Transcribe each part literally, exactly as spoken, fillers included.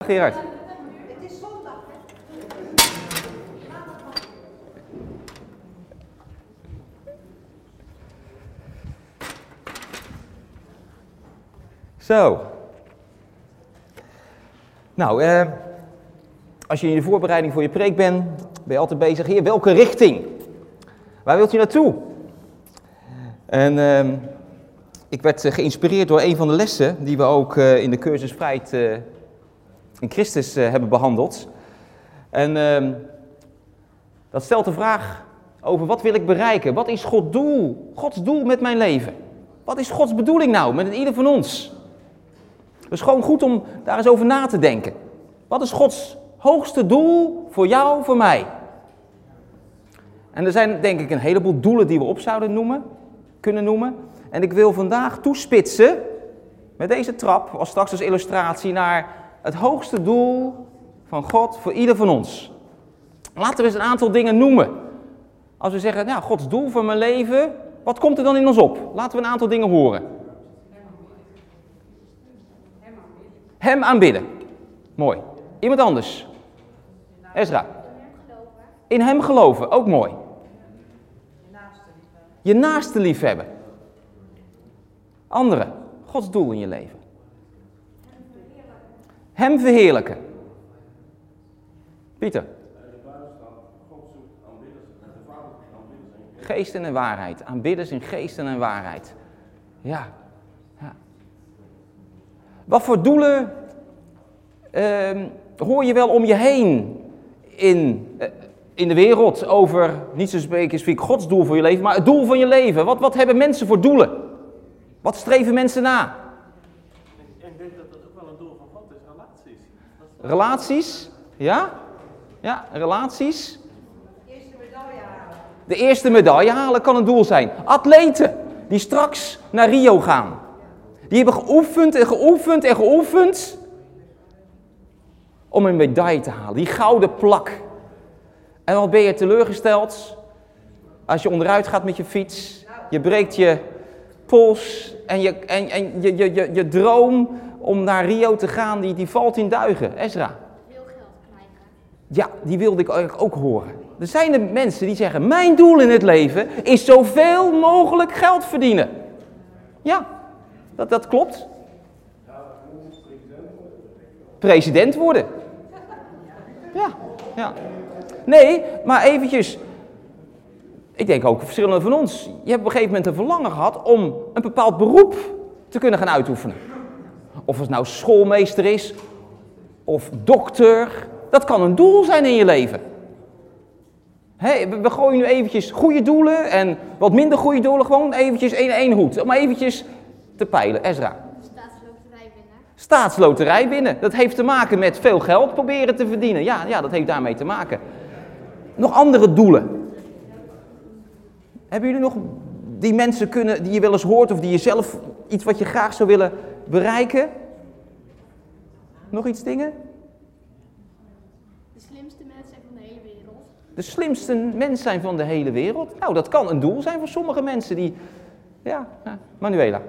Gerard. Het is zondag, hè? Zo. Nou, eh, als je in de voorbereiding voor je preek bent, ben je altijd bezig. Heer, welke richting? Waar wilt u naartoe? En eh, ik werd uh, geïnspireerd door een van de lessen die we ook uh, in de cursus Vrijheid uh, in Christus uh, hebben behandeld. En uh, dat stelt de vraag over wat wil ik bereiken? Wat is Gods doel? Gods doel met mijn leven? Wat is Gods bedoeling nou met ieder van ons? Het is gewoon goed om daar eens over na te denken. Wat is Gods hoogste doel voor jou, voor mij? En er zijn denk ik een heleboel doelen die we op zouden noemen, kunnen noemen. En ik wil vandaag toespitsen met deze trap, als straks als illustratie, naar het hoogste doel van God voor ieder van ons. Laten we eens een aantal dingen noemen. Als we zeggen, nou, Gods doel voor mijn leven, wat komt er dan in ons op? Laten we een aantal dingen horen. Hem aanbidden. Mooi. Iemand anders? Ezra. In hem geloven. Ook mooi. Je naaste liefhebben. Anderen. Gods doel in je leven. Hem verheerlijken. Pieter. Geesten en waarheid. Aanbidders in geesten en waarheid. Ja. ja. Wat voor doelen uh, hoor je wel om je heen in, uh, in de wereld over, niet zo specifiek Gods doel voor je leven, maar het doel van je leven. Wat, wat hebben mensen voor doelen? Wat streven mensen na? Ik denk dat dat ook wel een doel van God is, relaties. Relaties? Ja? Ja, relaties. De eerste medaille halen. De eerste medaille halen kan een doel zijn. Atleten die straks naar Rio gaan. Die hebben geoefend en geoefend en geoefend om een medaille te halen. Die gouden plak. En wat ben je teleurgesteld als je onderuit gaat met je fiets. Je breekt je pols en je, en, en je, je, je, je droom om naar Rio te gaan, die, die valt in duigen. Ezra. Veel geld krijgen. Ja, die wilde ik eigenlijk ook horen. Er zijn er mensen die zeggen, mijn doel in het leven is zoveel mogelijk geld verdienen. Ja. Dat, dat klopt. President worden. Ja, ja. Nee, maar eventjes. Ik denk ook verschillende van ons. Je hebt op een gegeven moment een verlangen gehad om een bepaald beroep te kunnen gaan uitoefenen. Of het nou schoolmeester is, of dokter. Dat kan een doel zijn in je leven. Hey, we gooien nu eventjes goede doelen en wat minder goede doelen. Gewoon eventjes één één hoed. Om eventjes te peilen. Ezra. Staatsloterij winnen. Staatsloterij winnen. Dat heeft te maken met veel geld proberen te verdienen. Ja, ja, dat heeft daarmee te maken. Nog andere doelen. Hebben jullie nog die mensen kunnen, die je wel eens hoort of die je zelf iets wat je graag zou willen bereiken? Nog iets dingen? De slimste mensen van de hele wereld. De slimste mens zijn van de hele wereld. Nou, dat kan een doel zijn voor sommige mensen die... Ja, ja. Manuela.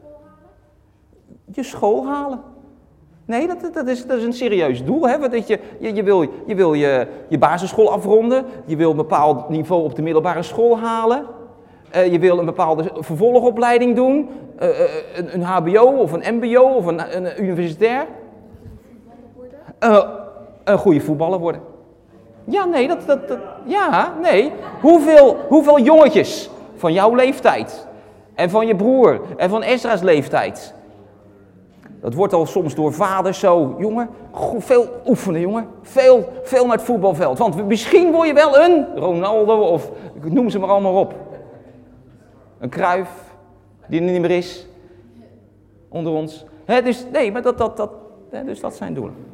Je school halen. Nee, dat, dat, is, dat is een serieus doel. Hè? Dat je, je, je wil, je, wil je, je basisschool afronden. Je wil een bepaald niveau op de middelbare school halen. Uh, je wil een bepaalde vervolgopleiding doen. Uh, uh, een, een hbo of een mbo of een, een universitair. Uh, een goede voetballer worden. Ja, nee, dat, dat, dat, ja, nee. Hoeveel, hoeveel jongetjes van jouw leeftijd en van je broer en van Ezra's leeftijd. Dat wordt al soms door vaders zo, jongen, veel oefenen, jongen. Veel, veel naar het voetbalveld. Want misschien word je wel een Ronaldo of ik noem ze maar allemaal op. Een Cruyff, die er niet meer is, onder ons. He, dus, nee, maar dat, dat, dat, he, dus dat zijn doelen.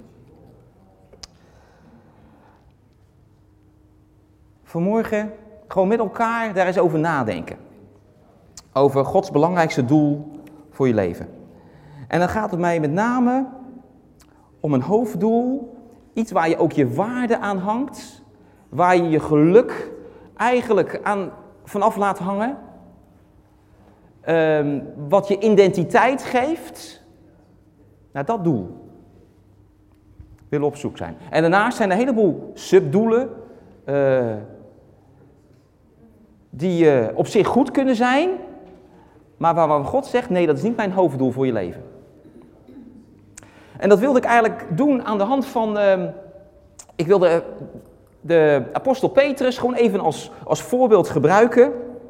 Vanmorgen gewoon met elkaar daar eens over nadenken. Over Gods belangrijkste doel voor je leven. En dan gaat het mij met name om een hoofddoel. Iets waar je ook je waarde aan hangt. Waar je je geluk eigenlijk aan vanaf laat hangen. Um, wat je identiteit geeft. Naar dat doel. willen op zoek zijn. En daarnaast zijn er een heleboel subdoelen uh, die uh, op zich goed kunnen zijn, maar waarvan God zegt, nee, dat is niet mijn hoofddoel voor je leven. En dat wilde ik eigenlijk doen aan de hand van, uh, ik wilde de apostel Petrus gewoon even als, als voorbeeld gebruiken.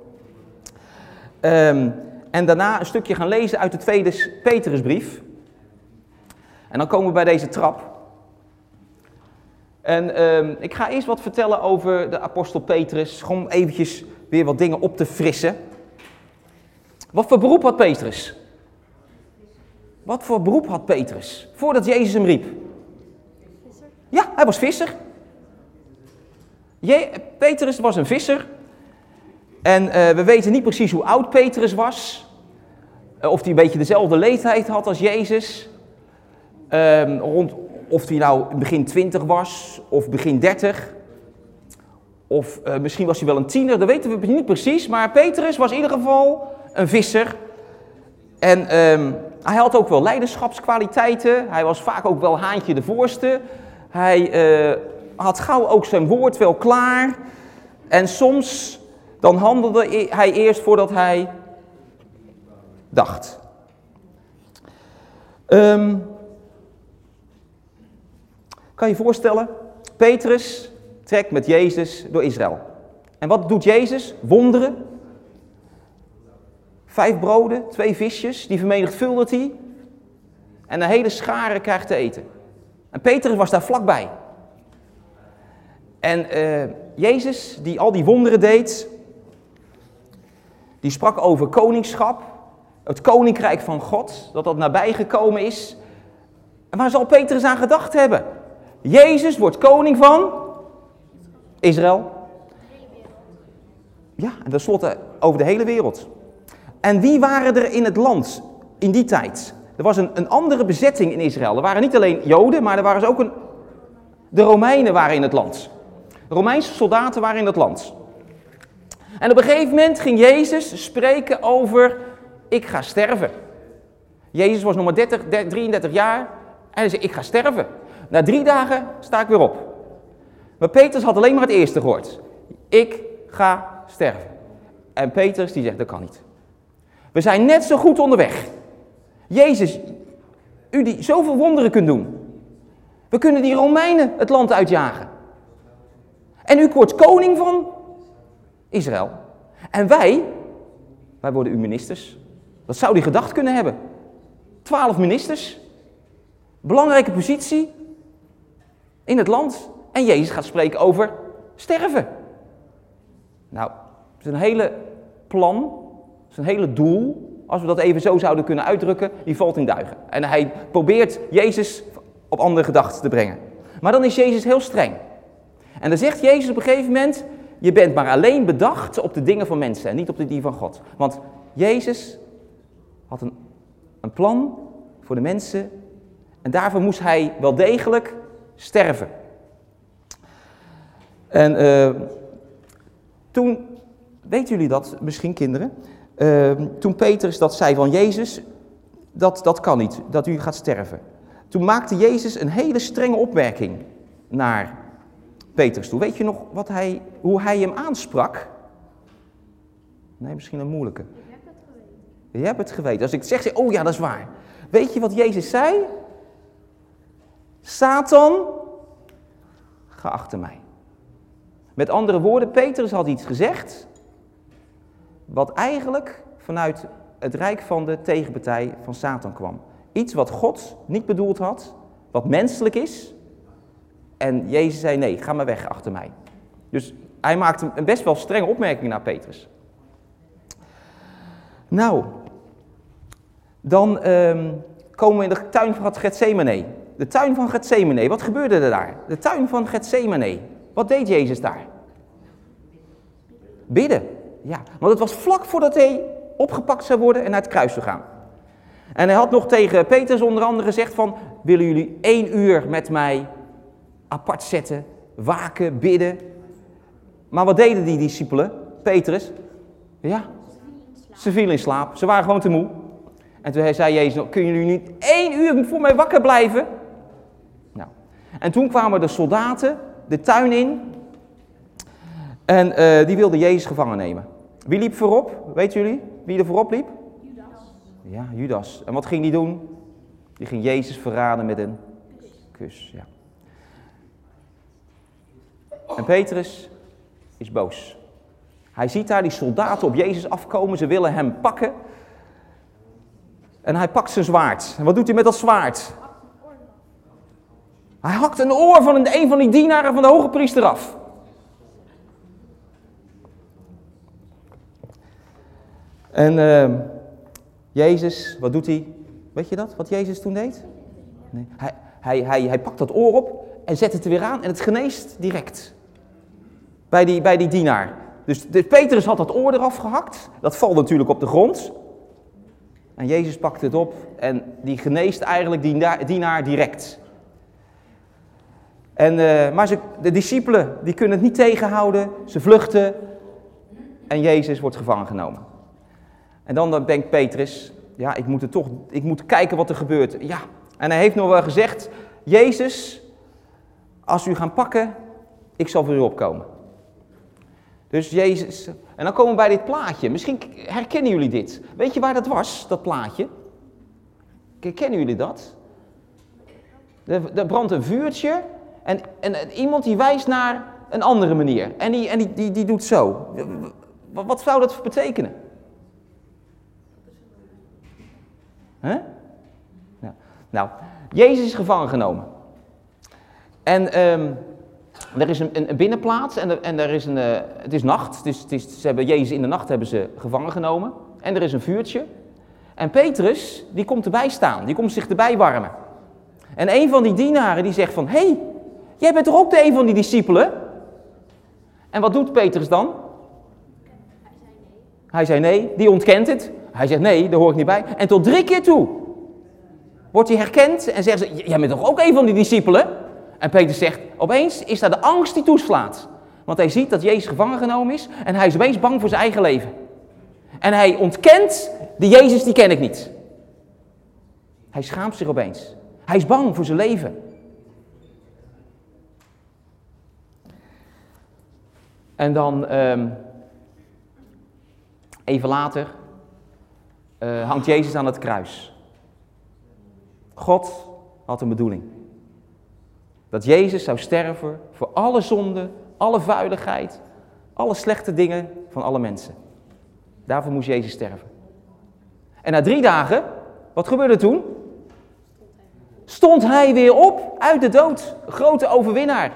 Um, en daarna een stukje gaan lezen uit de tweede Petrusbrief. En dan komen we bij deze trap. En um, ik ga eerst wat vertellen over de apostel Petrus, gewoon eventjes weer wat dingen op te frissen. Wat voor beroep had Petrus? Wat voor beroep had Petrus, voordat Jezus hem riep? Visser. Ja, hij was visser. Je, Petrus was een visser. En uh, we weten niet precies hoe oud Petrus was. Uh, of hij een beetje dezelfde leeftijd had als Jezus. Uh, rond, of hij nou begin twintig was, of begin dertig. Of uh, misschien was hij wel een tiener, dat weten we niet precies. Maar Petrus was in ieder geval een visser. En uh, hij had ook wel leiderschapskwaliteiten. Hij was vaak ook wel haantje de voorste. Hij uh, had gauw ook zijn woord wel klaar. En soms dan handelde hij eerst voordat hij dacht. Um, kan je je voorstellen? Petrus trekt met Jezus door Israël. En wat doet Jezus? Wonderen. Vijf broden, twee visjes, die vermenigvuldigt hij. En een hele schare krijgt te eten. En Petrus was daar vlakbij. En uh, Jezus, die al die wonderen deed, die sprak over koningschap, het koninkrijk van God, dat dat nabijgekomen is. En waar zal Petrus aan gedacht hebben? Jezus wordt koning van Israël. Ja, en tenslotte over de hele wereld. En wie waren er in het land in die tijd? Er was een, een andere bezetting in Israël. Er waren niet alleen Joden, maar er waren dus ook een... De Romeinen waren in het land. De Romeinse soldaten waren in het land. En op een gegeven moment ging Jezus spreken over, ik ga sterven. Jezus was nog maar dertig, drieëndertig jaar en hij zei, ik ga sterven. Na drie dagen sta ik weer op. Maar Petrus had alleen maar het eerste gehoord. Ik ga sterven. En Petrus die zegt, dat kan niet. We zijn net zo goed onderweg. Jezus, u die zoveel wonderen kunt doen. We kunnen die Romeinen het land uitjagen. En u wordt koning van Israël. En wij, wij worden uw ministers. Wat zou die gedacht kunnen hebben? Twaalf ministers. Belangrijke positie in het land. En Jezus gaat spreken over sterven. Nou, het is een hele plan, het is een hele doel. Als we dat even zo zouden kunnen uitdrukken, die valt in duigen. En hij probeert Jezus op andere gedachten te brengen. Maar dan is Jezus heel streng. En dan zegt Jezus op een gegeven moment, je bent maar alleen bedacht op de dingen van mensen en niet op de die van God. Want Jezus had een, een plan voor de mensen en daarvoor moest hij wel degelijk sterven. En uh, toen, weten jullie dat misschien kinderen, uh, toen Petrus dat zei van Jezus, dat, dat kan niet, dat u gaat sterven. Toen maakte Jezus een hele strenge opmerking naar Petrus toe. Weet je nog wat hij, hoe hij hem aansprak? Nee, misschien een moeilijke. Je hebt het geweten. Je hebt het geweten. Als ik zeg, zeg, oh ja, dat is waar. Weet je wat Jezus zei? Satan, ga achter mij. Met andere woorden, Petrus had iets gezegd, wat eigenlijk vanuit het rijk van de tegenpartij van Satan kwam. Iets wat God niet bedoeld had, wat menselijk is. En Jezus zei, nee, ga maar weg achter mij. Dus hij maakte een best wel strenge opmerking naar Petrus. Nou, dan um, komen we in de tuin van Getsemane. De tuin van Getsemane, wat gebeurde er daar? De tuin van Getsemane. Wat deed Jezus daar? Bidden. Ja, want het was vlak voordat hij opgepakt zou worden en naar het kruis zou gaan. En hij had nog tegen Petrus onder andere gezegd van, willen jullie één uur met mij apart zetten, waken, bidden? Maar wat deden die discipelen? Petrus? Ja, ze vielen in slaap. Ze waren gewoon te moe. En toen zei Jezus, kunnen jullie niet één uur voor mij wakker blijven? Nou, En toen kwamen de soldaten de tuin in en uh, die wilden Jezus gevangen nemen. Wie liep voorop? Weten jullie wie er voorop liep? Judas. Ja, Judas. En wat ging die doen? Die ging Jezus verraden met een kus. Ja. En Petrus is boos. Hij ziet daar die soldaten op Jezus afkomen. Ze willen hem pakken. En hij pakt zijn zwaard. En wat doet hij met dat zwaard? Hij hakt een oor van een, een van die dienaren van de hoge priester af. En uh, Jezus, wat doet hij? Weet je dat, wat Jezus toen deed? Nee. Hij, hij, hij, hij pakt dat oor op en zet het er weer aan en het geneest direct. Bij die, bij die dienaar. Dus, dus Petrus had dat oor eraf gehakt. Dat valt natuurlijk op de grond. En Jezus pakt het op en die geneest eigenlijk die dienaar, dienaar direct. En, uh, maar ze, de discipelen die kunnen het niet tegenhouden. Ze vluchten en Jezus wordt gevangen genomen. En dan denkt Petrus, ja, ik moet, er toch, ik moet kijken wat er gebeurt. Ja, en hij heeft nog wel gezegd, Jezus, als u gaat pakken, ik zal voor u opkomen. Dus Jezus, en dan komen we bij dit plaatje. Misschien herkennen jullie dit. Weet je waar dat was, dat plaatje? Kennen jullie dat? Er, er brandt een vuurtje en, en iemand die wijst naar een andere manier. En die, en die, die, die doet zo. Wat, wat zou dat betekenen? Huh? Ja. Nou, Jezus is gevangen genomen. En um, er is een, een binnenplaats en er, en er is een, uh, het is nacht. Het is, het is, ze hebben Jezus in de nacht hebben ze gevangen genomen. En er is een vuurtje. En Petrus, die komt erbij staan. Die komt zich erbij warmen. En een van die dienaren die zegt van, hé, hey, jij bent toch ook de een van die discipelen? En wat doet Petrus dan? Hij zei nee, die ontkent het. Hij zegt nee, daar hoor ik niet bij. En tot drie keer toe wordt hij herkend en zeggen ze, jij bent toch ook een van die discipelen? En Petrus zegt, opeens is daar de angst die toeslaat. Want hij ziet dat Jezus gevangen genomen is en hij is opeens bang voor zijn eigen leven. En hij ontkent, die Jezus die ken ik niet. Hij schaamt zich opeens. Hij is bang voor zijn leven. En dan, um, even later, uh, hangt Jezus aan het kruis. God had een bedoeling. Dat Jezus zou sterven voor alle zonde, alle vuiligheid, alle slechte dingen van alle mensen. Daarvoor moest Jezus sterven. En na drie dagen, wat gebeurde toen? Stond hij weer op uit de dood. Een grote overwinnaar.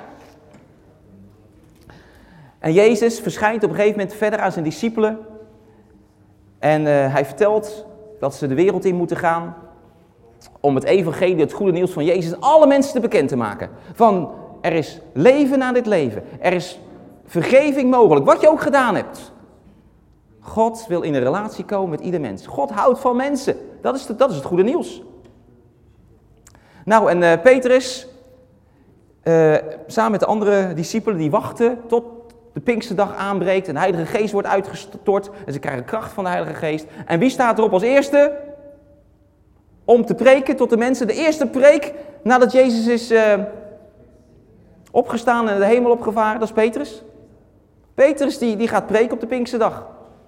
En Jezus verschijnt op een gegeven moment verder aan zijn discipelen. En uh, hij vertelt dat ze de wereld in moeten gaan. Om het evangelie, het goede nieuws van Jezus aan alle mensen te bekend te maken. Van, er is leven na dit leven. Er is vergeving mogelijk, wat je ook gedaan hebt. God wil in een relatie komen met ieder mens. God houdt van mensen. Dat is, de, dat is het goede nieuws. Nou, en uh, Petrus, uh, samen met de andere discipelen, die wachten tot de Pinksterdag aanbreekt. En de Heilige Geest wordt uitgestort. En ze krijgen kracht van de Heilige Geest. En wie staat erop als eerste? Om te preken tot de mensen. De eerste preek nadat Jezus is uh, opgestaan en de hemel opgevaren, dat is Petrus. Petrus die, die gaat preken op de Pinksterdag.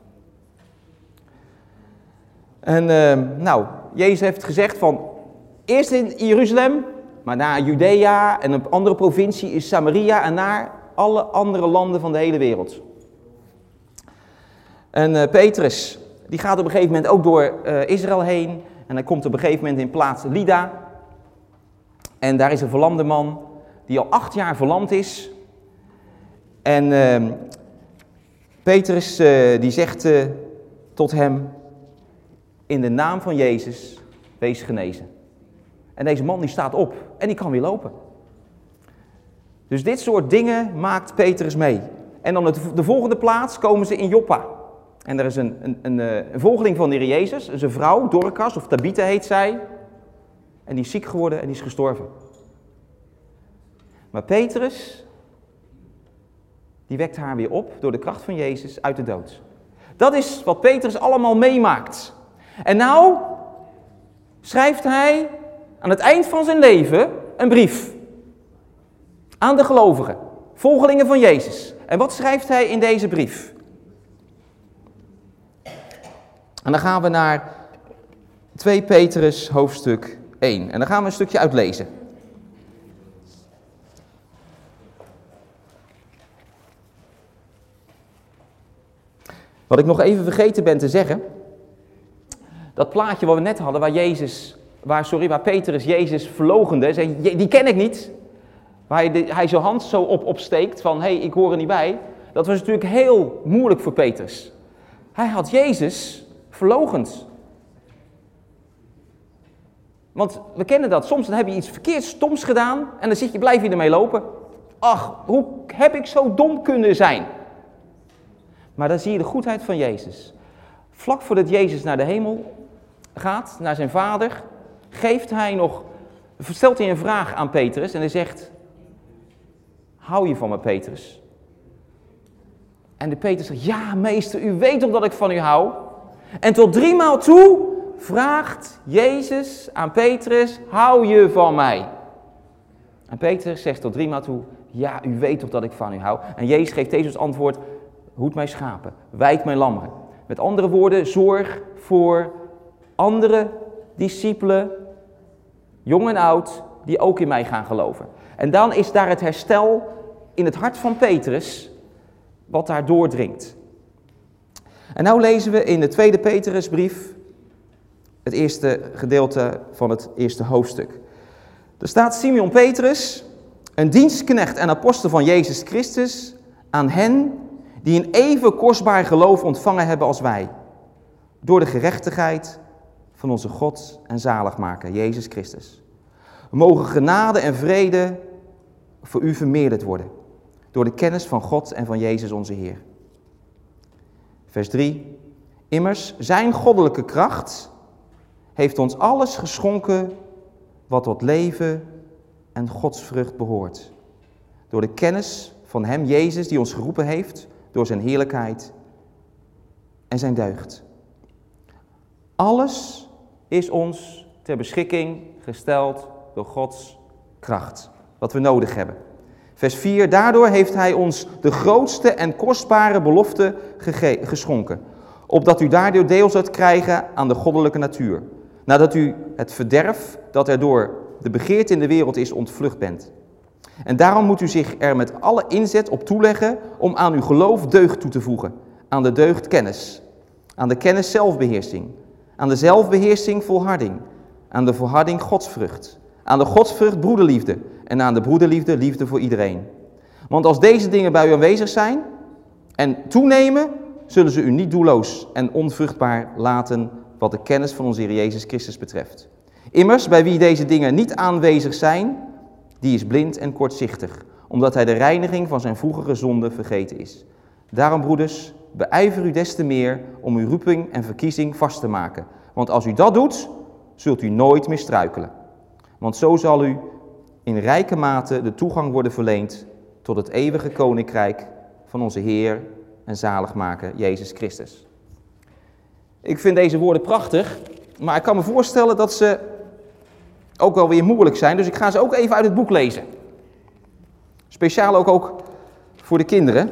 En uh, nou, Jezus heeft gezegd van, eerst in Jeruzalem, maar naar Judea en een andere provincie is Samaria en naar alle andere landen van de hele wereld. En uh, Petrus, die gaat op een gegeven moment ook door uh, Israël heen. En hij komt op een gegeven moment in plaats Lida. En daar is een verlamde man die al acht jaar verlamd is. En uh, Petrus uh, die zegt uh, tot hem, in de naam van Jezus, wees genezen. En deze man die staat op en die kan weer lopen. Dus dit soort dingen maakt Petrus mee. En dan het, de volgende plaats komen ze in Joppa. En er is een, een, een, een volgeling van de Heer Jezus, is een vrouw, Dorcas, of Tabitha heet zij. En die is ziek geworden en die is gestorven. Maar Petrus, die wekt haar weer op door de kracht van Jezus uit de dood. Dat is wat Petrus allemaal meemaakt. En nou schrijft hij aan het eind van zijn leven een brief. aan de gelovigen, volgelingen van Jezus. En wat schrijft hij in deze brief? En dan gaan we naar twee Petrus hoofdstuk één. En dan gaan we een stukje uitlezen. Wat ik nog even vergeten ben te zeggen. Dat plaatje wat we net hadden, waar Jezus, waar, sorry, waar Petrus Jezus verloochende, zei, die ken ik niet. Waar hij, de, hij zijn hand zo op opsteekt van, hé, hey, ik hoor er niet bij. Dat was natuurlijk heel moeilijk voor Petrus. Hij had Jezus verloochend. Want we kennen dat, soms dan heb je iets verkeerds, stoms gedaan en dan zit je, blijf je ermee lopen. Ach, hoe heb ik zo dom kunnen zijn? Maar dan zie je de goedheid van Jezus. Vlak voordat Jezus naar de hemel gaat, naar zijn vader, geeft hij nog, stelt hij een vraag aan Petrus en hij zegt, hou je van me, Petrus? En de Petrus zegt, ja meester, u weet toch dat ik van u hou? En tot driemaal toe vraagt Jezus aan Petrus, hou je van mij? En Petrus zegt tot driemaal toe, ja, u weet toch dat ik van u hou? En Jezus geeft deze als antwoord, hoed mijn schapen, wijk mijn lammeren. Met andere woorden, zorg voor andere discipelen, jong en oud, die ook in mij gaan geloven. En dan is daar het herstel in het hart van Petrus, wat daar doordringt. En nou lezen we in de tweede Petrusbrief, het eerste gedeelte van het eerste hoofdstuk. Er staat Simeon Petrus, een dienstknecht en apostel van Jezus Christus, aan hen die een even kostbaar geloof ontvangen hebben als wij, door de gerechtigheid van onze God en zaligmaker, Jezus Christus. Mogen genade en vrede voor u vermeerderd worden, door de kennis van God en van Jezus onze Heer. Vers drie. Immers, zijn goddelijke kracht heeft ons alles geschonken wat tot leven en godsvrucht behoort. Door de kennis van hem, Jezus, die ons geroepen heeft, door zijn heerlijkheid en zijn deugd. Alles is ons ter beschikking gesteld door Gods kracht, wat we nodig hebben. Vers vier, daardoor heeft hij ons de grootste en kostbare belofte gege- geschonken, opdat u daardoor deel zult krijgen aan de goddelijke natuur, nadat u het verderf dat er door de begeerte in de wereld is ontvlucht bent. En daarom moet u zich er met alle inzet op toeleggen om aan uw geloof deugd toe te voegen, aan de deugd kennis, aan de kennis zelfbeheersing, aan de zelfbeheersing volharding, aan de volharding godsvrucht, aan de godsvrucht broederliefde en aan de broederliefde liefde voor iedereen. Want als deze dingen bij u aanwezig zijn en toenemen, zullen ze u niet doelloos en onvruchtbaar laten wat de kennis van onze Heer Jezus Christus betreft. Immers, bij wie deze dingen niet aanwezig zijn, die is blind en kortzichtig, omdat hij de reiniging van zijn vroegere zonde vergeten is. Daarom, broeders, beijver u des te meer om uw roeping en verkiezing vast te maken. Want als u dat doet, zult u nooit meer struikelen. Want zo zal u in rijke mate de toegang worden verleend tot het eeuwige koninkrijk van onze Heer en zaligmaker Jezus Christus. Ik vind deze woorden prachtig, maar ik kan me voorstellen dat ze ook wel weer moeilijk zijn. Dus ik ga ze ook even uit het boek lezen. Speciaal ook, ook voor de kinderen.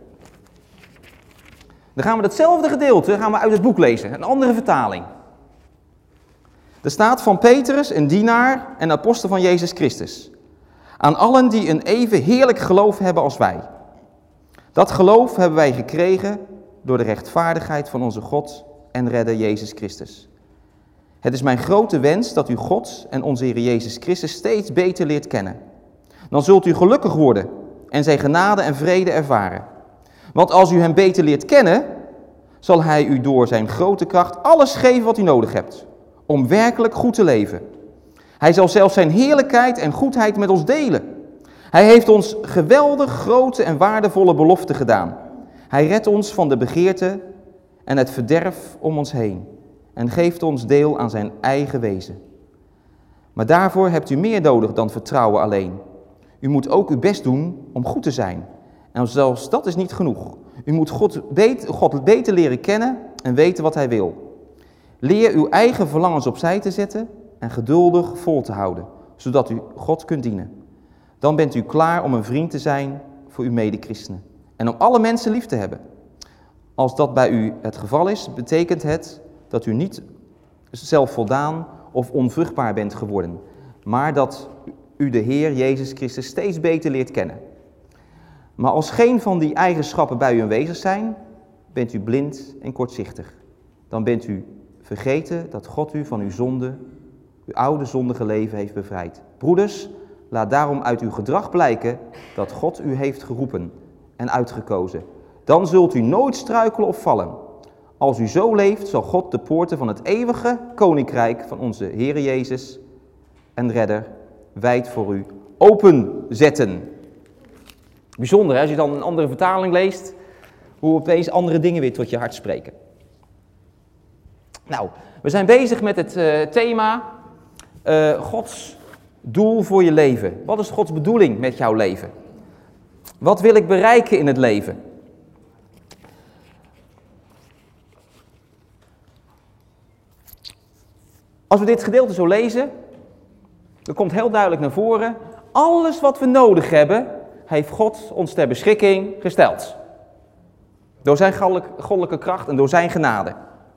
Dan gaan we datzelfde gedeelte gaan we uit het boek lezen, een andere vertaling. Er staat van Petrus, een dienaar en apostel van Jezus Christus. Aan allen die een even heerlijk geloof hebben als wij. Dat geloof hebben wij gekregen door de rechtvaardigheid van onze God en redder Jezus Christus. Het is mijn grote wens dat u God en onze Heer Jezus Christus steeds beter leert kennen. Dan zult u gelukkig worden en zijn genade en vrede ervaren. Want als u hem beter leert kennen, zal hij u door zijn grote kracht alles geven wat u nodig hebt, om werkelijk goed te leven. Hij zal zelfs zijn heerlijkheid en goedheid met ons delen. Hij heeft ons geweldig grote en waardevolle beloften gedaan. Hij redt ons van de begeerte en het verderf om ons heen en geeft ons deel aan zijn eigen wezen. Maar daarvoor hebt u meer nodig dan vertrouwen alleen. U moet ook uw best doen om goed te zijn. En zelfs dat is niet genoeg. U moet God beter, God beter leren kennen en weten wat hij wil. Leer uw eigen verlangens opzij te zetten en geduldig vol te houden, zodat u God kunt dienen. Dan bent u klaar om een vriend te zijn voor uw medechristenen. En om alle mensen lief te hebben. Als dat bij u het geval is, betekent het dat u niet zelfvoldaan of onvruchtbaar bent geworden. Maar dat u de Heer Jezus Christus steeds beter leert kennen. Maar als geen van die eigenschappen bij u aanwezig zijn, bent u blind en kortzichtig. Dan bent u vergeten dat God u van uw zonde, uw oude zondige leven heeft bevrijd. Broeders, laat daarom uit uw gedrag blijken dat God u heeft geroepen en uitgekozen. Dan zult u nooit struikelen of vallen. Als u zo leeft, zal God de poorten van het eeuwige koninkrijk van onze Heer Jezus en Redder wijd voor u openzetten. Bijzonder, hè? Als je dan een andere vertaling leest, hoe opeens andere dingen weer tot je hart spreken. Nou, we zijn bezig met het uh, thema uh, Gods doel voor je leven. Wat is Gods bedoeling met jouw leven? Wat wil ik bereiken in het leven? Als we dit gedeelte zo lezen, dan komt heel duidelijk naar voren, alles wat we nodig hebben, heeft God ons ter beschikking gesteld. Door zijn goddelijke kracht en door zijn genade.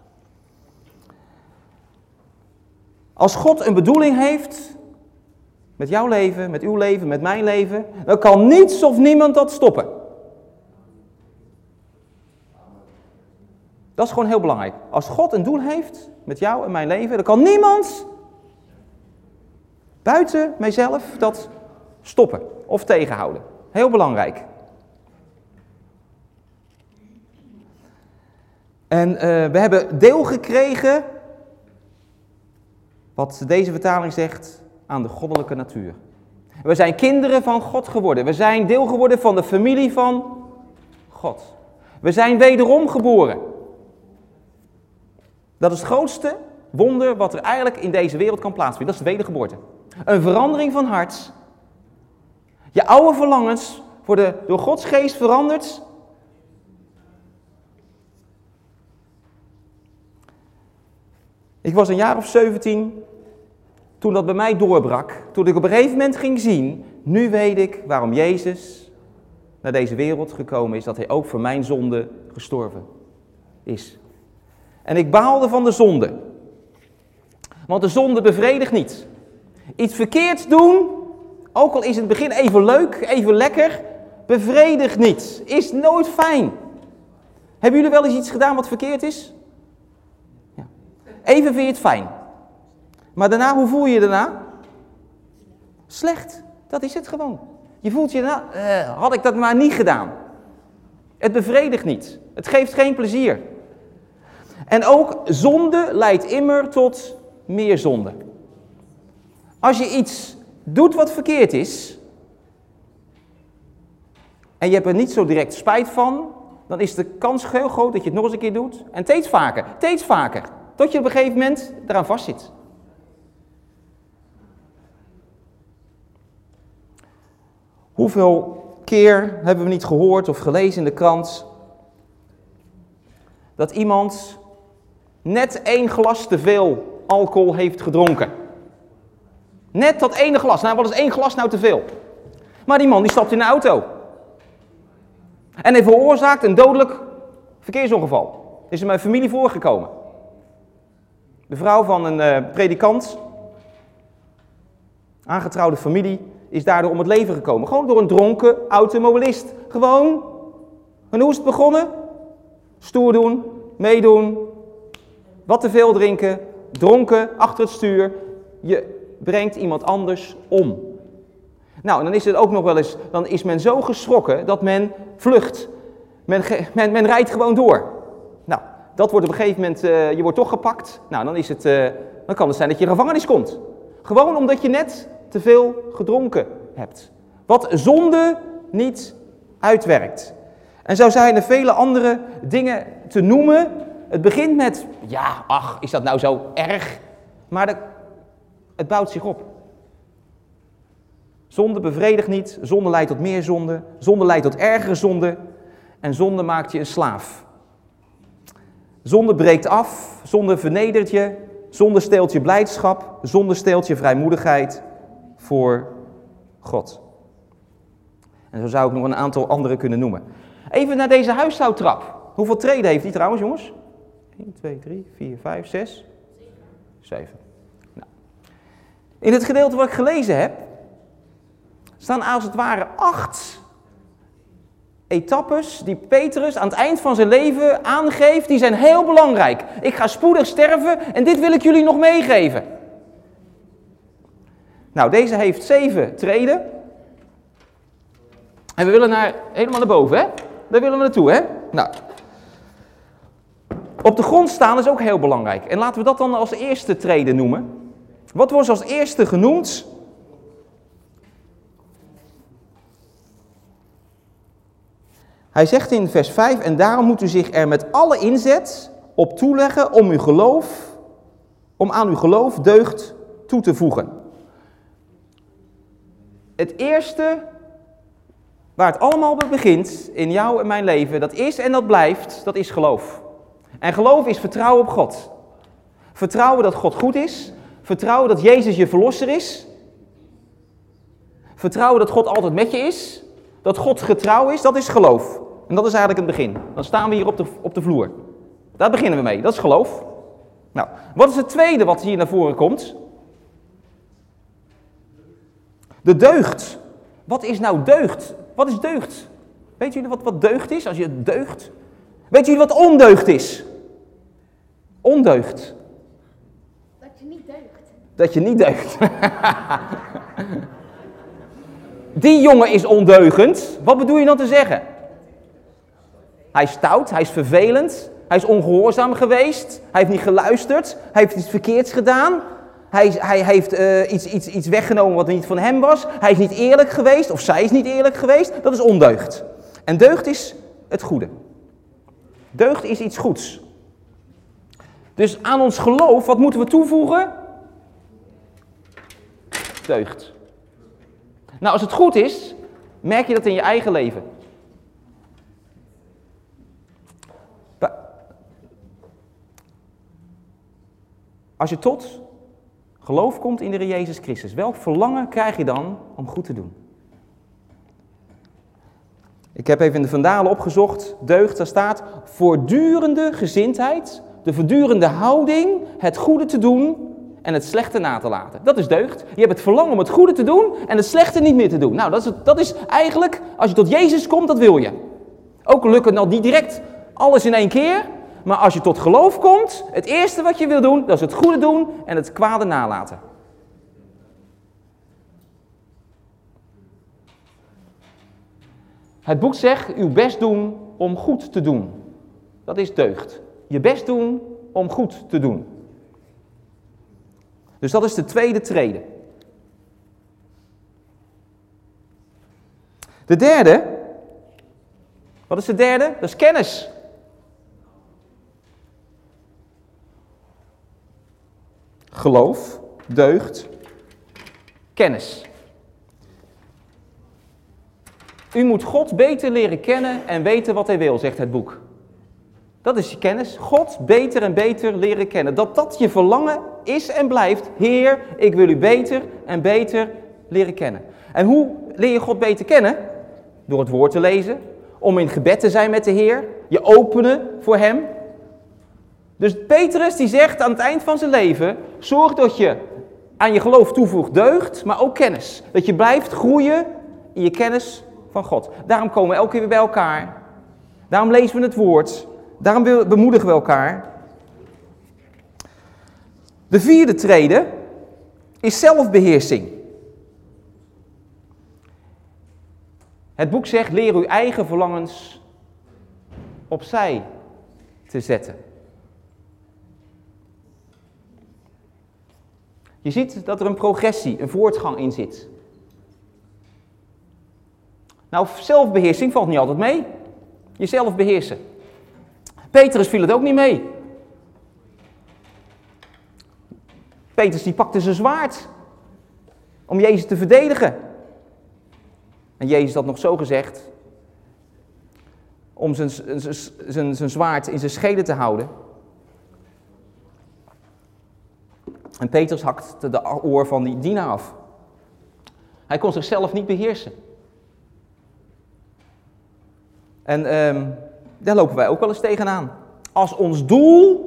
Als God een bedoeling heeft met jouw leven, met uw leven, met mijn leven, dan kan niets of niemand dat stoppen. Dat is gewoon heel belangrijk. Als God een doel heeft met jou en mijn leven, dan kan niemand buiten mijzelf dat stoppen of tegenhouden. Heel belangrijk. En uh, we hebben deel gekregen, wat deze vertaling zegt, aan de goddelijke natuur. We zijn kinderen van God geworden. We zijn deel geworden van de familie van God. We zijn wederom geboren. Dat is het grootste wonder wat er eigenlijk in deze wereld kan plaatsvinden. Dat is de wedergeboorte. Een verandering van hart. Je oude verlangens worden door Gods geest veranderd. Ik was een jaar of zeventien toen dat bij mij doorbrak. Toen ik op een gegeven moment ging zien, nu weet ik waarom Jezus naar deze wereld gekomen is. Dat hij ook voor mijn zonde gestorven is. En ik baalde van de zonde. Want de zonde bevredigt niet. Iets verkeerds doen, ook al is het in het begin even leuk, even lekker, bevredigt niet. Is nooit fijn. Hebben jullie wel eens iets gedaan wat verkeerd is? Ja. Even vind je het fijn. Maar daarna, hoe voel je je daarna? Slecht. Dat is het gewoon. Je voelt je daarna, uh, had ik dat maar niet gedaan. Het bevredigt niet. Het geeft geen plezier. En ook zonde leidt immer tot meer zonde. Als je iets doet wat verkeerd is, en je hebt er niet zo direct spijt van, dan is de kans heel groot dat je het nog eens een keer doet. En steeds vaker, steeds vaker, tot je op een gegeven moment eraan vastzit. Hoeveel keer hebben we niet gehoord of gelezen in de krant dat iemand net één glas te veel alcohol heeft gedronken. Net dat ene glas. Nou, wat is één glas nou te veel? Maar die man die stapt in de auto. En hij veroorzaakt een dodelijk verkeersongeval. Is in mijn familie voorgekomen. De vrouw van een uh, predikant, aangetrouwde familie, is daardoor om het leven gekomen. Gewoon door een dronken automobilist. Gewoon. En hoe is het begonnen? Stoer doen, meedoen, wat te veel drinken, dronken, achter het stuur. Je brengt iemand anders om. Nou, en dan is het ook nog wel eens, dan is men zo geschrokken dat men vlucht. Men, men, men rijdt gewoon door. Nou, dat wordt op een gegeven moment, uh, je wordt toch gepakt. Nou, dan, is het, uh, dan kan het zijn dat je in gevangenis komt. Gewoon omdat je net te veel gedronken hebt. Wat zonde niet uitwerkt. En zo zijn er vele andere dingen te noemen. Het begint met, ja, ach, is dat nou zo erg? Maar de, het bouwt zich op. Zonde bevredigt niet, zonde leidt tot meer zonde, zonde leidt tot ergere zonde en zonde maakt je een slaaf. Zonde breekt af, zonde vernedert je, zonde steelt je blijdschap, zonde steelt je vrijmoedigheid voor God. En zo zou ik nog een aantal andere kunnen noemen. Even naar deze huishoudtrap. Hoeveel treden heeft die trouwens, jongens? één, twee, drie, vier, vijf, zes, zeven. Nou. In het gedeelte wat ik gelezen heb, staan als het ware acht etappes die Petrus aan het eind van zijn leven aangeeft. Die zijn heel belangrijk. Ik ga spoedig sterven en dit wil ik jullie nog meegeven. Nou, deze heeft zeven treden. En we willen naar, helemaal naar boven, hè? Daar willen we naartoe, hè? Nou. Op de grond staan is ook heel belangrijk. En laten we dat dan als eerste trede noemen. Wat wordt als eerste genoemd? Hij zegt in vers vijf, en daarom moet u zich er met alle inzet op toeleggen om uw geloof, om aan uw geloof deugd toe te voegen. Het eerste waar het allemaal bij begint in jou en mijn leven, dat is en dat blijft, dat is geloof. En geloof is vertrouwen op God. Vertrouwen dat God goed is. Vertrouwen dat Jezus je verlosser is. Vertrouwen dat God altijd met je is. Dat God getrouw is, dat is geloof. En dat is eigenlijk het begin. Dan staan we hier op de, op de vloer. Daar beginnen we mee, dat is geloof. Nou, wat is het tweede wat hier naar voren komt? De deugd. Wat is nou deugd? Wat is deugd? Weet jullie wat, wat deugd is? Als je deugt. Weet jullie wat ondeugd is? Ondeugd. Dat je niet deugt. Dat je niet deugt. Die jongen is ondeugend. Wat bedoel je dan te zeggen? Hij is stout, hij is vervelend, hij is ongehoorzaam geweest, hij heeft niet geluisterd, hij heeft iets verkeerds gedaan. Hij, hij heeft uh, iets, iets, iets weggenomen wat niet van hem was. Hij is niet eerlijk geweest, of zij is niet eerlijk geweest. Dat is ondeugd. En deugd is het goede. Deugd is iets goeds. Dus aan ons geloof, wat moeten we toevoegen? Deugd. Nou, als het goed is, merk je dat in je eigen leven. Als je tot geloof komt in de Heer Jezus Christus, welk verlangen krijg je dan om goed te doen? Ik heb even in de Vandalen opgezocht, deugd, daar staat voortdurende gezindheid, de voortdurende houding, het goede te doen en het slechte na te laten. Dat is deugd. Je hebt het verlangen om het goede te doen en het slechte niet meer te doen. Nou, dat is, het, dat is eigenlijk, als je tot Jezus komt, dat wil je. Ook lukt het nog niet direct alles in één keer, maar als je tot geloof komt, het eerste wat je wil doen, dat is het goede doen en het kwade nalaten. Het boek zegt, uw best doen om goed te doen. Dat is deugd. Je best doen om goed te doen. Dus dat is de tweede trede. De derde, wat is de derde? Dat is kennis. Geloof, deugd, kennis. U moet God beter leren kennen en weten wat hij wil, zegt het boek. Dat is je kennis. God beter en beter leren kennen. Dat dat je verlangen is en blijft. Heer, ik wil u beter en beter leren kennen. En hoe leer je God beter kennen? Door het woord te lezen. Om in gebed te zijn met de Heer. Je openen voor hem. Dus Petrus die zegt aan het eind van zijn leven, zorg dat je aan je geloof toevoegt deugd, maar ook kennis. Dat je blijft groeien in je kennis van God. Daarom komen we elke keer weer bij elkaar. Daarom lezen we het woord. Daarom bemoedigen we elkaar. De vierde trede is zelfbeheersing. Het boek zegt, leer uw eigen verlangens opzij te zetten. Je ziet dat er een progressie, een voortgang in zit. Nou, zelfbeheersing valt niet altijd mee. Jezelf beheersen. Petrus viel het ook niet mee. Petrus die pakte zijn zwaard om Jezus te verdedigen. En Jezus had nog zo gezegd om zijn, zijn, zijn, zijn zwaard in zijn schede te houden. En Petrus hakte de oor van die dienaar af. Hij kon zichzelf niet beheersen. En um, daar lopen wij ook wel eens tegenaan. Als ons doel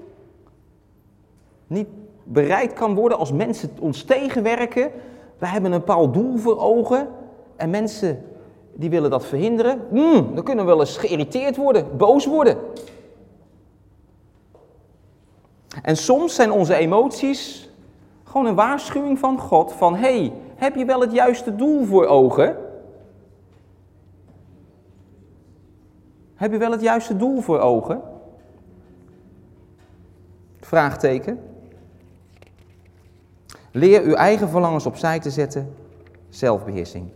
niet bereikt kan worden, als mensen ons tegenwerken, wij hebben een bepaald doel voor ogen en mensen die willen dat verhinderen, hmm, dan kunnen we wel eens geïrriteerd worden, boos worden. En soms zijn onze emoties gewoon een waarschuwing van God van, hé, hey, heb je wel het juiste doel voor ogen? Heb je wel het juiste doel voor ogen? Vraagteken. Leer uw eigen verlangens opzij te zetten. Zelfbeheersing.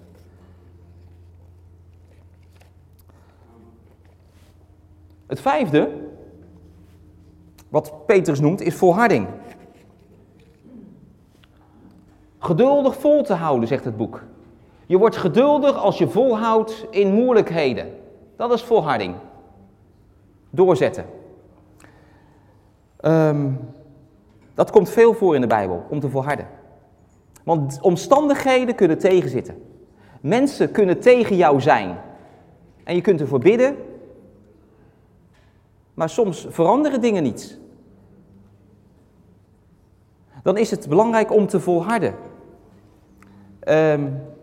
Het vijfde, wat Petrus noemt, is volharding. Geduldig vol te houden, zegt het boek. Je wordt geduldig als je volhoudt in moeilijkheden. Dat is volharding. Doorzetten. Um, dat komt veel voor in de Bijbel, om te volharden. Want omstandigheden kunnen tegenzitten. Mensen kunnen tegen jou zijn. En je kunt ervoor bidden. Maar soms veranderen dingen niet. Dan is het belangrijk om te volharden. Um,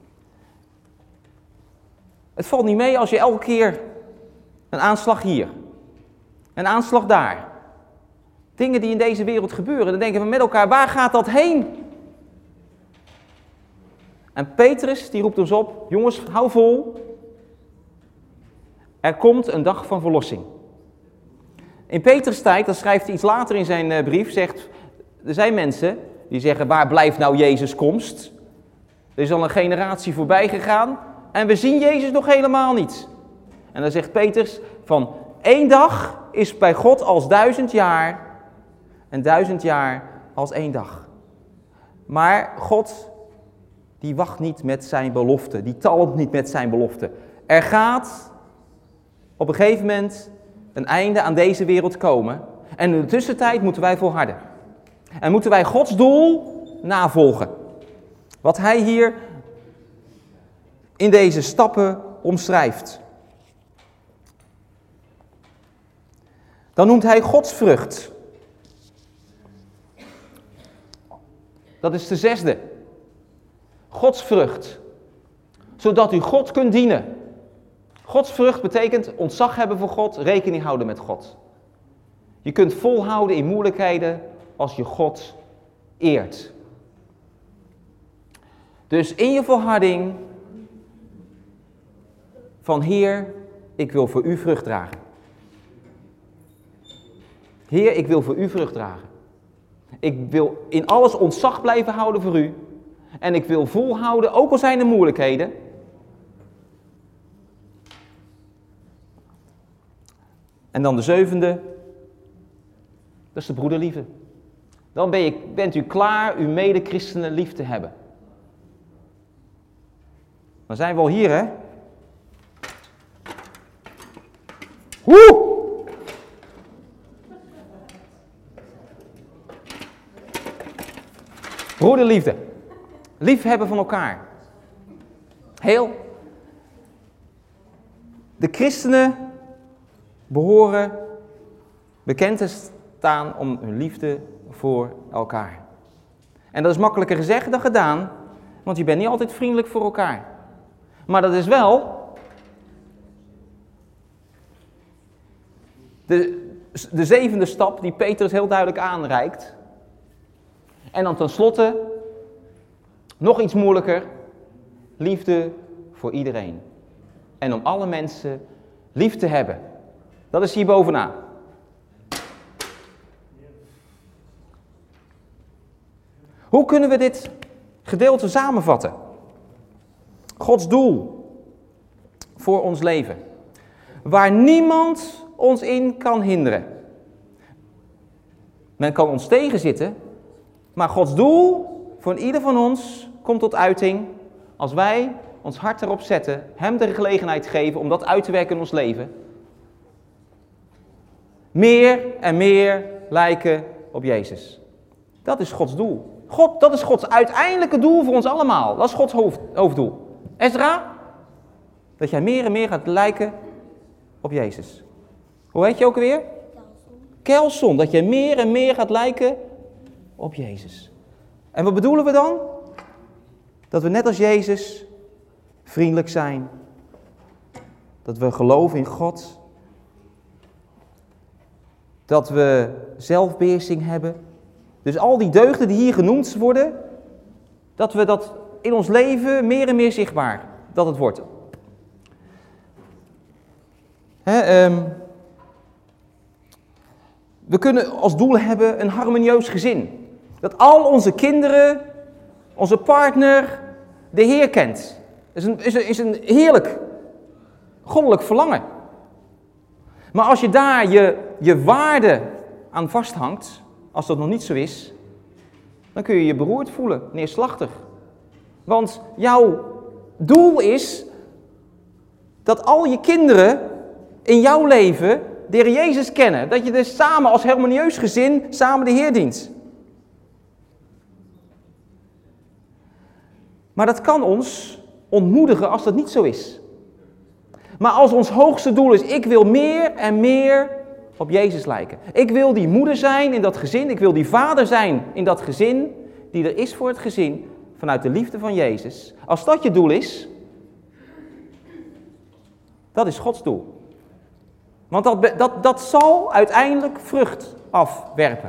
het valt niet mee als je elke keer een aanslag hier, een aanslag daar. Dingen die in deze wereld gebeuren, dan denken we met elkaar, waar gaat dat heen? En Petrus die roept ons op, jongens, hou vol. Er komt een dag van verlossing. In Petrus' tijd, dat schrijft hij iets later in zijn brief, zegt, er zijn mensen die zeggen, waar blijft nou Jezus' komst? Er is al een generatie voorbij gegaan en we zien Jezus nog helemaal niet. En dan zegt Petrus, van één dag is bij God als duizend jaar en duizend jaar als één dag. Maar God, die wacht niet met zijn belofte, die talmt niet met zijn belofte. Er gaat op een gegeven moment een einde aan deze wereld komen. En in de tussentijd moeten wij volharden. En moeten wij Gods doel navolgen. Wat hij hier in deze stappen omschrijft. Dan noemt hij godsvrucht. Dat is de zesde. Godsvrucht. Zodat u God kunt dienen. Godsvrucht betekent ontzag hebben voor God, rekening houden met God. Je kunt volhouden in moeilijkheden als je God eert. Dus in je volharding van Heer, ik wil voor u vrucht dragen. Heer, ik wil voor u vrucht dragen. Ik wil in alles ontzag blijven houden voor u. En ik wil volhouden, ook al zijn er moeilijkheden. En dan de zevende, dat is de broederliefde. Dan ben je, bent u klaar uw medechristenen lief te hebben. Dan zijn we al hier, hè? Woe! Broederliefde. Liefhebben van elkaar. Heel. De christenen behoren bekend te staan om hun liefde voor elkaar. En dat is makkelijker gezegd dan gedaan, want je bent niet altijd vriendelijk voor elkaar. Maar dat is wel de, de zevende stap die Petrus heel duidelijk aanreikt. En dan tenslotte, nog iets moeilijker, liefde voor iedereen. En om alle mensen lief te hebben. Dat is hier bovenaan. Hoe kunnen we dit gedeelte samenvatten? Gods doel voor ons leven. Waar niemand ons in kan hinderen. Men kan ons tegenzitten, maar Gods doel voor ieder van ons komt tot uiting als wij ons hart erop zetten, hem de gelegenheid geven om dat uit te werken in ons leven. Meer en meer lijken op Jezus. Dat is Gods doel. God, dat is Gods uiteindelijke doel voor ons allemaal. Dat is Gods hoofd, hoofddoel. Ezra, dat jij meer en meer gaat lijken op Jezus. Hoe heet je ook alweer? Kelson. Dat je meer en meer gaat lijken op Jezus. En wat bedoelen we dan? Dat we net als Jezus vriendelijk zijn. Dat we geloven in God. Dat we zelfbeheersing hebben. Dus al die deugden die hier genoemd worden, dat we dat in ons leven meer en meer zichtbaar, dat het wordt. He, um, we kunnen als doel hebben een harmonieus gezin. Dat al onze kinderen, onze partner, de Heer kent. Dat is een, is een, is een heerlijk, goddelijk verlangen. Maar als je daar je, je waarde aan vasthangt, als dat nog niet zo is, dan kun je je beroerd voelen, neerslachtig. Want jouw doel is dat al je kinderen in jouw leven de Heer Jezus kennen. Dat je dus samen als harmonieus gezin samen de Heer dient. Maar dat kan ons ontmoedigen als dat niet zo is. Maar als ons hoogste doel is, ik wil meer en meer op Jezus lijken. Ik wil die moeder zijn in dat gezin. Ik wil die vader zijn in dat gezin die er is voor het gezin vanuit de liefde van Jezus. Als dat je doel is, dat is Gods doel. Want dat, dat, dat zal uiteindelijk vrucht afwerpen.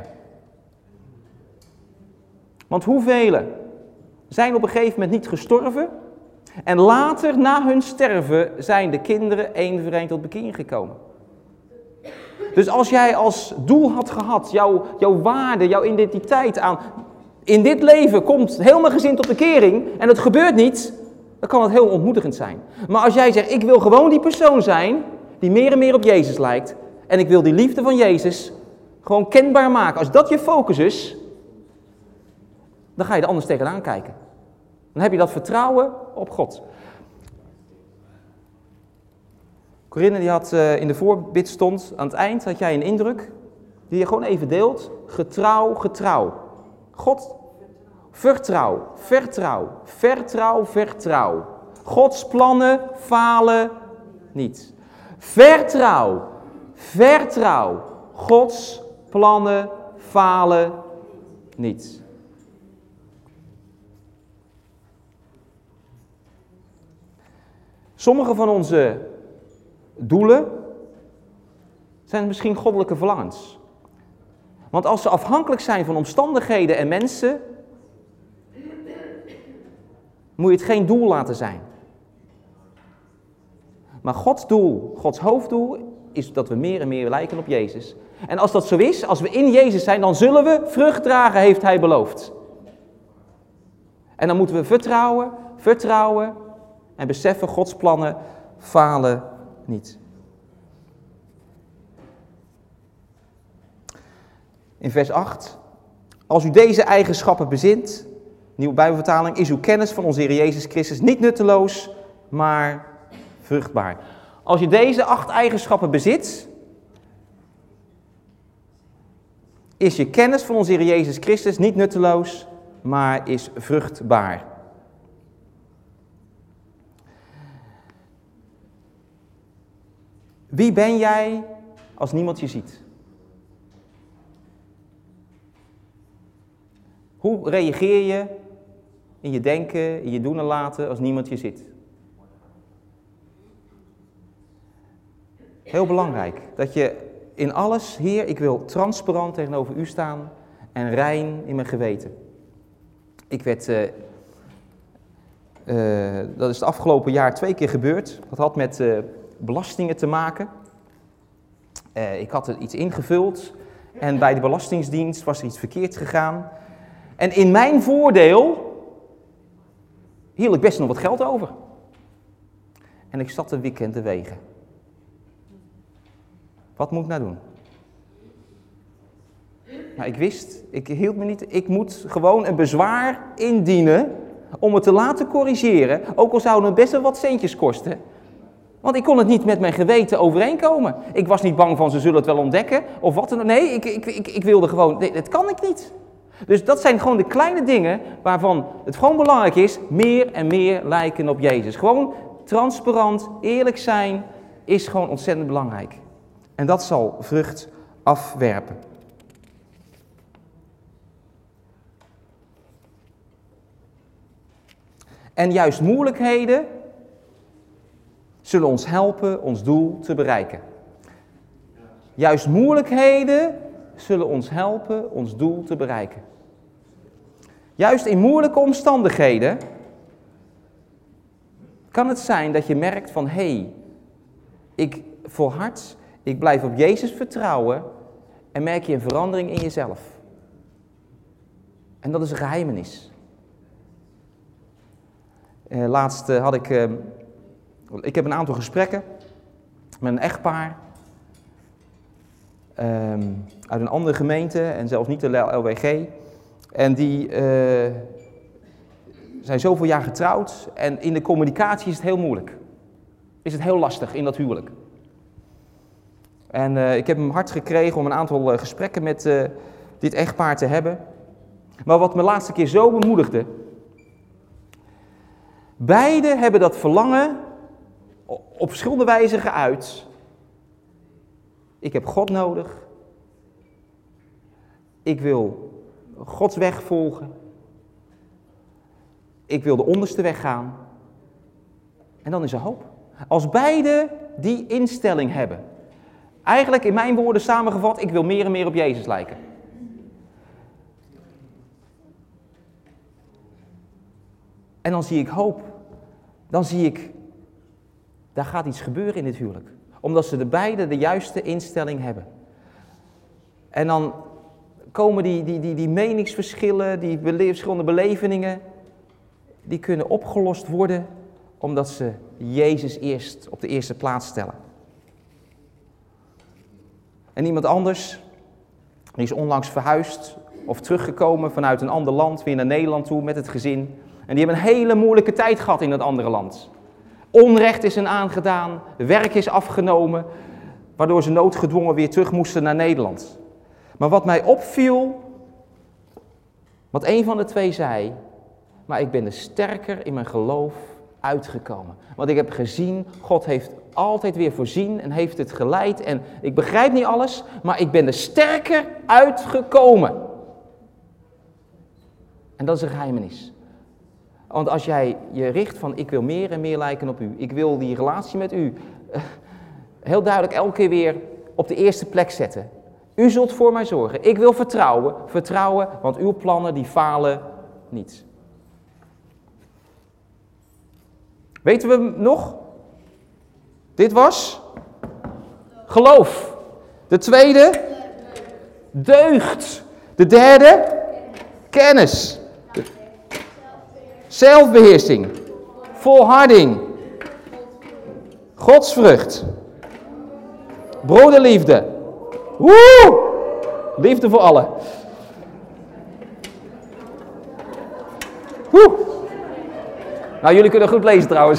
Want hoeveel zijn op een gegeven moment niet gestorven en later na hun sterven zijn de kinderen één voor één tot bekering gekomen. Dus als jij als doel had gehad, jouw, jouw waarde, jouw identiteit aan, in dit leven komt heel mijn gezin tot bekering en het gebeurt niet, dan kan het heel ontmoedigend zijn. Maar als jij zegt, ik wil gewoon die persoon zijn die meer en meer op Jezus lijkt en ik wil die liefde van Jezus gewoon kenbaar maken. Als dat je focus is, dan ga je er anders tegenaan kijken. Dan heb je dat vertrouwen op God. Corinne die had uh, in de voorbid stond, aan het eind had jij een indruk die je gewoon even deelt. Getrouw, getrouw. God, vertrouw, vertrouw, vertrouw, vertrouw. Gods plannen falen niet. Vertrouw, vertrouw. Gods plannen falen niet. Sommige van onze doelen zijn misschien goddelijke verlangens. Want als ze afhankelijk zijn van omstandigheden en mensen, moet je het geen doel laten zijn. Maar Gods doel, Gods hoofddoel, is dat we meer en meer lijken op Jezus. En als dat zo is, als we in Jezus zijn, dan zullen we vrucht dragen, heeft Hij beloofd. En dan moeten we vertrouwen, vertrouwen en beseffen, Gods plannen falen niet. In vers acht. Als u deze eigenschappen bezit, nieuwe Bijbelvertaling, is uw kennis van onze Heer Jezus Christus niet nutteloos, maar vruchtbaar. Als je deze acht eigenschappen bezit, is je kennis van onze Heer Jezus Christus niet nutteloos, maar is vruchtbaar. Wie ben jij als niemand je ziet? Hoe reageer je in je denken, in je doen en laten als niemand je ziet? Heel belangrijk, dat je in alles, Heer, ik wil transparant tegenover u staan en rein in mijn geweten. Ik werd, uh, uh, dat is het afgelopen jaar twee keer gebeurd. Dat had met uh, belastingen te maken. Uh, ik had er iets ingevuld en bij de Belastingdienst was er iets verkeerd gegaan. En in mijn voordeel hield ik best nog wat geld over. En ik zat een weekend te wegen. Wat moet ik nou doen? Nou, ik wist, ik hield me niet, ik moet gewoon een bezwaar indienen om het te laten corrigeren, ook al zouden het best wel wat centjes kosten. Want ik kon het niet met mijn geweten overeenkomen. Ik was niet bang van ze zullen het wel ontdekken of wat dan ook. Nee, ik, ik, ik, ik wilde gewoon, nee, dat kan ik niet. Dus dat zijn gewoon de kleine dingen waarvan het gewoon belangrijk is, meer en meer lijken op Jezus. Gewoon transparant, eerlijk zijn is gewoon ontzettend belangrijk. En dat zal vrucht afwerpen. En juist moeilijkheden zullen ons helpen ons doel te bereiken. Juist moeilijkheden zullen ons helpen ons doel te bereiken. Juist in moeilijke omstandigheden kan het zijn dat je merkt van, hé, hey, ik volhard, ik blijf op Jezus vertrouwen en merk je een verandering in jezelf. En dat is een geheimenis. Uh, laatst uh, had ik, uh, ik heb een aantal gesprekken met een echtpaar um, uit een andere gemeente en zelfs niet de L W G. En die uh, zijn zoveel jaar getrouwd en in de communicatie is het heel moeilijk. Is het heel lastig in dat huwelijk. En uh, ik heb hem hard gekregen om een aantal uh, gesprekken met uh, dit echtpaar te hebben. Maar wat me de laatste keer zo bemoedigde. Beiden hebben dat verlangen op verschillende wijzen geuit. Ik heb God nodig. Ik wil Gods weg volgen. Ik wil de onderste weg gaan. En dan is er hoop. Als beide die instelling hebben. Eigenlijk in mijn woorden samengevat, ik wil meer en meer op Jezus lijken. En dan zie ik hoop. Dan zie ik, daar gaat iets gebeuren in dit huwelijk. Omdat ze de beide de juiste instelling hebben. En dan komen die, die, die, die meningsverschillen, die bele- verschillende belevingen, die kunnen opgelost worden omdat ze Jezus eerst op de eerste plaats stellen. En iemand anders, die is onlangs verhuisd of teruggekomen vanuit een ander land, weer naar Nederland toe met het gezin. En die hebben een hele moeilijke tijd gehad in dat andere land. Onrecht is hen aangedaan, werk is afgenomen, waardoor ze noodgedwongen weer terug moesten naar Nederland. Maar wat mij opviel, wat een van de twee zei, maar ik ben er sterker in mijn geloof uitgekomen. Want ik heb gezien, God heeft altijd weer voorzien en heeft het geleid. En ik begrijp niet alles, maar ik ben er sterker uitgekomen. En dat is een geheimenis. Want als jij je richt van, ik wil meer en meer lijken op u. Ik wil die relatie met u uh, heel duidelijk elke keer weer op de eerste plek zetten. U zult voor mij zorgen. Ik wil vertrouwen, vertrouwen, want uw plannen die falen niet. Weten we nog? Dit was geloof. De tweede, deugd. De derde, kennis. Zelfbeheersing. Volharding. Godsvrucht. Broederliefde. Woe! Liefde voor allen. Woe! Nou, jullie kunnen goed lezen trouwens.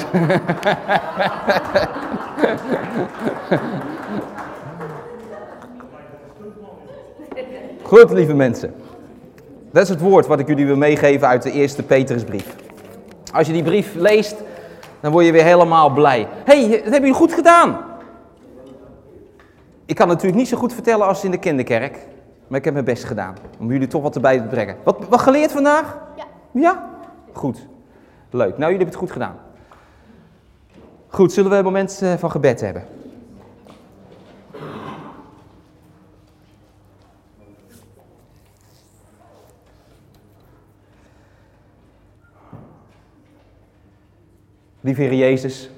Goed, lieve mensen. Dat is het woord wat ik jullie wil meegeven uit de eerste Petrusbrief. Als je die brief leest, dan word je weer helemaal blij. Hé, hey, dat hebben jullie goed gedaan. Ik kan natuurlijk niet zo goed vertellen als in de kinderkerk. Maar ik heb mijn best gedaan. Om jullie toch wat erbij te brengen. Wat, wat geleerd vandaag? Ja. Ja? Goed. Leuk. Nou, jullie hebben het goed gedaan. Goed, zullen we een moment van gebed hebben? Lieve Heer Jezus,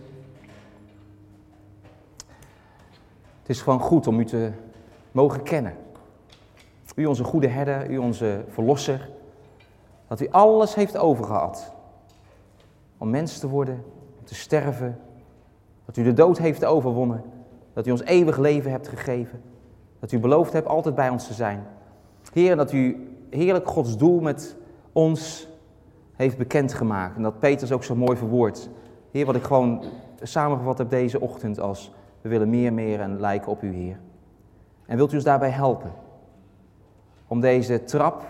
het is gewoon goed om u te mogen kennen. U onze goede herder, u onze verlosser, dat u alles heeft overgehad om mens te worden, om te sterven, dat u de dood heeft overwonnen, dat u ons eeuwig leven hebt gegeven, dat u beloofd hebt altijd bij ons te zijn. Heer, dat u heerlijk Gods doel met ons heeft bekendgemaakt en dat Petrus ook zo mooi verwoordt. Heer, wat ik gewoon samengevat heb deze ochtend als we willen meer, meer en lijken op u, Heer. En wilt u ons daarbij helpen om deze trap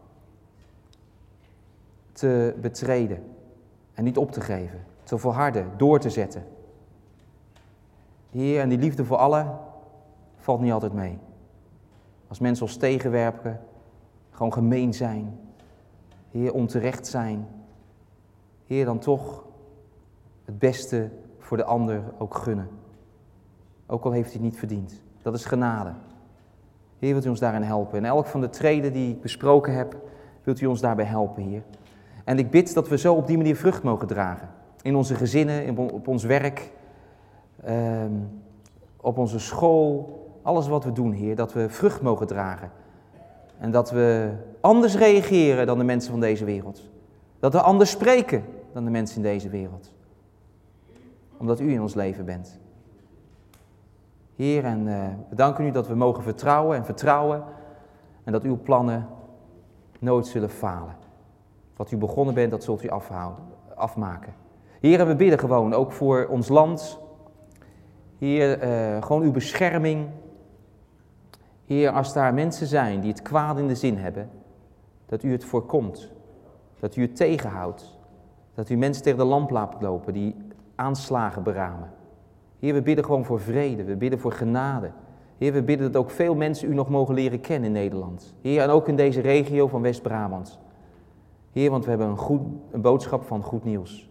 te betreden en niet op te geven, te volharden, door te zetten. Heer, en die liefde voor allen valt niet altijd mee. Als mensen ons tegenwerpen, gewoon gemeen zijn, Heer, onterecht zijn, Heer, dan toch het beste voor de ander ook gunnen. Ook al heeft hij het niet verdiend. Dat is genade. Heer, wilt u ons daarin helpen? En elk van de treden die ik besproken heb, wilt u ons daarbij helpen, Heer. En ik bid dat we zo op die manier vrucht mogen dragen. In onze gezinnen, in, op ons werk, um, op onze school, alles wat we doen, Heer, dat we vrucht mogen dragen. En dat we anders reageren dan de mensen van deze wereld. Dat we anders spreken dan de mensen in deze wereld. Omdat u in ons leven bent. Heer, en uh, we danken u dat we mogen vertrouwen en vertrouwen. En dat uw plannen nooit zullen falen. Wat u begonnen bent, dat zult u afhouden, afmaken. Heer, en we bidden gewoon ook voor ons land. Heer, uh, gewoon uw bescherming. Heer, als daar mensen zijn die het kwaad in de zin hebben, dat u het voorkomt. Dat u het tegenhoudt. Dat u mensen tegen de lamp laat lopen die aanslagen beramen. Heer, we bidden gewoon voor vrede. We bidden voor genade. Heer, we bidden dat ook veel mensen u nog mogen leren kennen in Nederland. Heer, en ook in deze regio van West-Brabant. Heer, want we hebben een, goed, een boodschap van goed nieuws.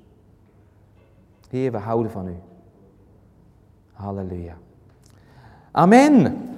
Heer, we houden van u. Halleluja. Amen.